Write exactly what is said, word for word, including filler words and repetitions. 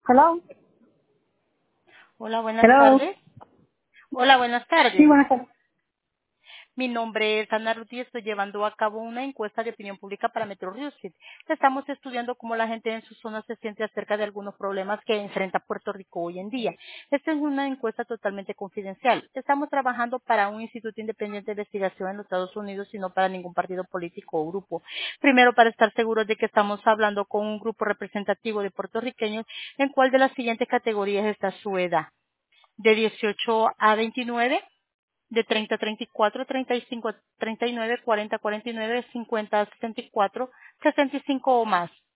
Hello. Hola, buenas Hello. tardes. Hola, buenas Sí, tardes. buenas tardes. Mi nombre es Ana Ruth y estoy llevando a cabo una encuesta de opinión pública para Metro Houston. Estamos estudiando cómo la gente en su zona se siente acerca de algunos problemas que enfrenta Puerto Rico hoy en día. Esta es una encuesta totalmente confidencial. Estamos trabajando para un instituto independiente de investigación en los Estados Unidos y no para ningún partido político o grupo. Primero, para estar seguros de que estamos hablando con un grupo representativo de puertorriqueños, ¿en cuál de las siguientes categorías está su edad? ¿De dieciocho a veintinueve? De treinta a treinta y cuatro, treinta y cinco a treinta y nueve, cuarenta a cuarenta y nueve, cincuenta a sesenta y cuatro, sesenta y cinco o más.